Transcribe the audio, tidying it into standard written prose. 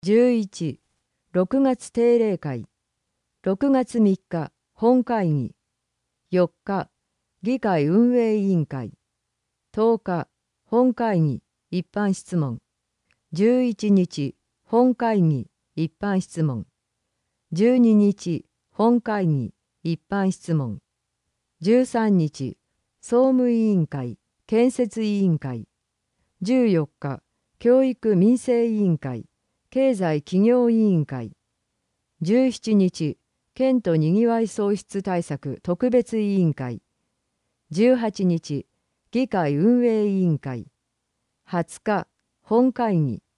11、6月定例会。6月3日、本会議。4日、議会運営委員会。10日、本会議、一般質問。11日、本会議、一般質問。12日、本会議、一般質問。13日、総務委員会、建設委員会。14日、教育民生委員会、経済企業委員会。17日、県都にぎわい創出対策特別委員会。18日、議会運営委員会。20日、本会議。